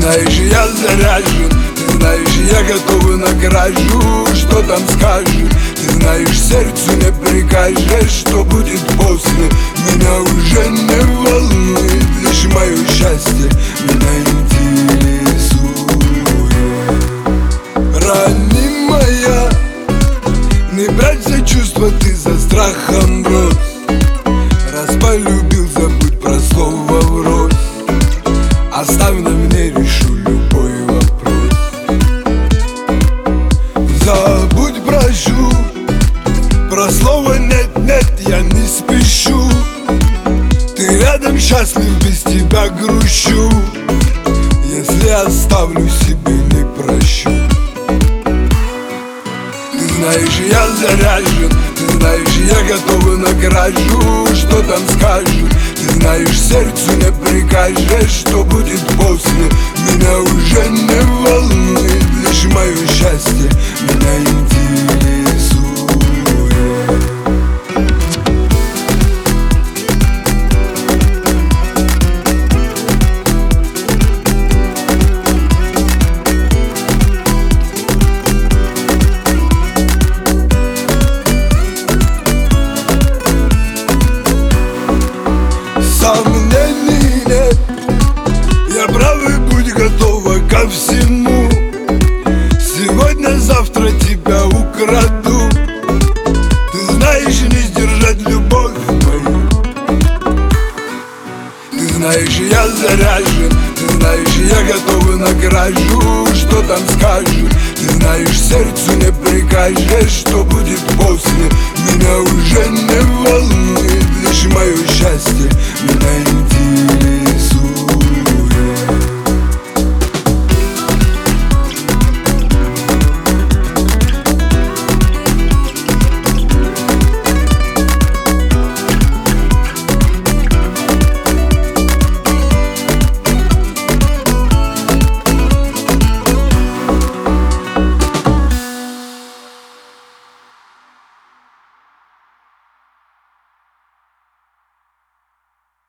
знаешь, я заряжен, ты знаешь, я готов на кражу. Что там скажешь? Ты знаешь, сердцу не прикажешь, что будет после. Меня уже не волнует, лишь мое счастье меня интересует. Ранимая, не брать за чувства, ты за страхом брось. Раз полюбил, забудь про слово врозь. Оставь на мне, решу любой вопрос. Забудь, прошу, про слово нет-нет, я не спешу. Ты рядом счастлив, без тебя грущу. Если оставлю, себе не прощу. Ты знаешь, я заряжен, ты знаешь, я готов на кражу. Что там скажешь? Ты знаешь, сердцу не прикажешь, что будет после. Меня уже не волнует, лишь мое счастье меня интересует. Сомнений нет, я прав и будь готова ко всему. Сегодня-завтра тебя украду. Ты знаешь, не сдержать любовь мою. Ты знаешь, я заряжен, ты знаешь, я готов на кражу. Что там скажешь? Ты знаешь, сердцу не прикажешь, что будет после. Меня уже не волнует,